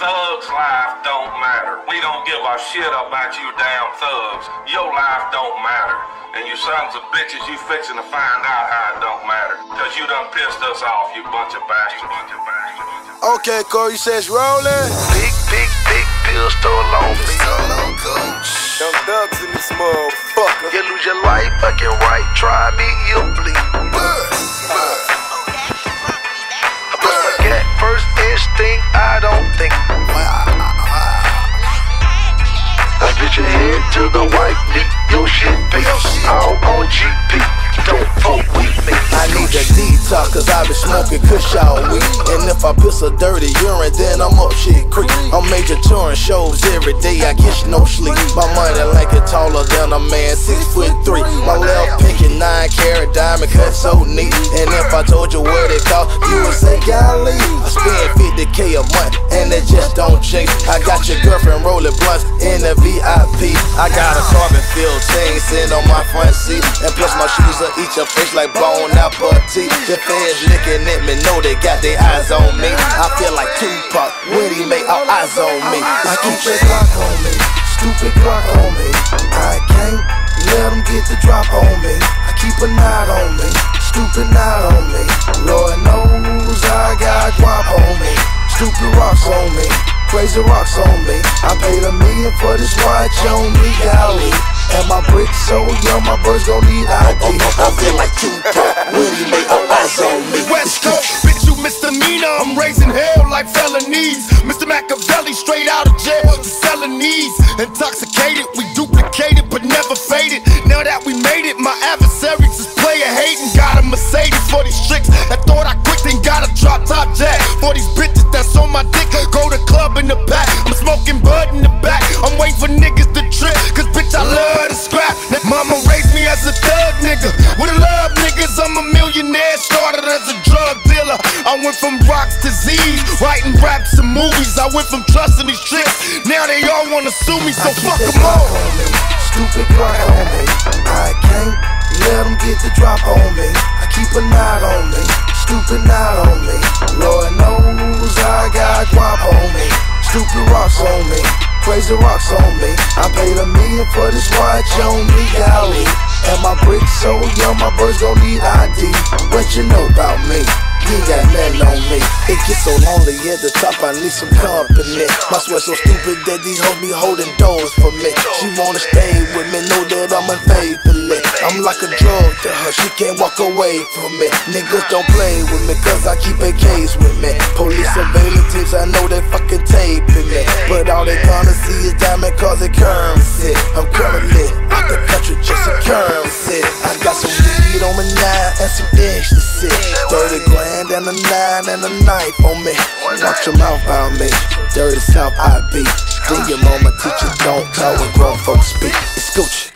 thug's life don't matter. We don't give a shit about you damn thugs. Your life don't matter. And you sons of bitches, you fixing to find out how it don't matter. Cause you done pissed us off, you bunch of bastards. Okay, Corey, you said it's rolling. Big pistol on me. Them thugs in this motherfucker. You lose your life fucking right, try me, you'll bleed. I put my cat first instinct, I don't think. I split your head to the white meat, your shit big. All on GP, don't fuck with me. I need a detox cause I been smoking kush all week. And if I piss a dirty urine, then I'm up shit creek. I'm major touring shows every day, I get no sleep. My money like it taller than a man, 6'3". My left pinky 9-carat diamond cut so neat. And if I told you what it cost, you would say golly. I spend 50K a month and it just don't change. I got your girlfriend rolling blunts in the VIP. I got a carbon filled chain sitting on my front seat. And plus my shoes will eat your face like bone apple tea. The feds looking at me, know they got their eyes on me. I feel like Tupac when he make all eyes on me. Stupid Glock on me, stupid Glock on me. I can't let them get the drop on me. I keep a knot on me, stupid knot on me. Lord knows I got guap on me, stupid rocks on me, crazy rocks on me. I paid $1 million for this watch on me, golly. And my bricks so young, my birds gon' need ID. I feel like Tupac when he make all eyes on me. West Coast, bitch, you misdemeanor. I'm raising hell like felonies. Mr. Machiavelli, straight out of jail to selling these. Intoxicated, we duplicated but never faded. Now that we made it, my adversaries is player hating. Got a Mercedes for these tricks that thought I quit, then got a drop top jack. For these bitches that's on my dick, go to club in the back. I'm smoking bud in the back. I'm waiting for niggas to trip, cause bitch I love to scrap. Mama raised me as a thug nigga. With a love niggas, I'm a millionaire. Started as a drug dealer. I went from rocks to Z's, writing raps and movies. I went from trusting these tricks, now they all wanna sue me, so fuck them all. Stupid Glock on me, I can't let them get the drop on me. I keep a knot on me, stupid knot on me. Lord knows I got guap on me, stupid rocks on me, crazy rocks on me. I paid $1 million for this watch on me, golly. And my bricks so young, my birds gon' need ID. What you know about me? You ain't got nothing on me. It gets so lonely at the top, I need some company. My sweat so stupid that these hoes be holding doors for me. She wanna stay with me, know that I'm unfaithfully. I'm like a drug to her, she can't walk away from me. Niggas don't play with me, cause I keep a case with me. Police surveillance teams, I know they fucking taping me. But all they gonna see is diamond cause it currency. I'm currently out the country, just a currency. I got some weed on my 9 and some ecstasy. 30 grand and a 9 and a knife on me. Watch your mouth about me, dirty South I be. Then your mama teach you don't talk when grown folks speak. It's Gucci.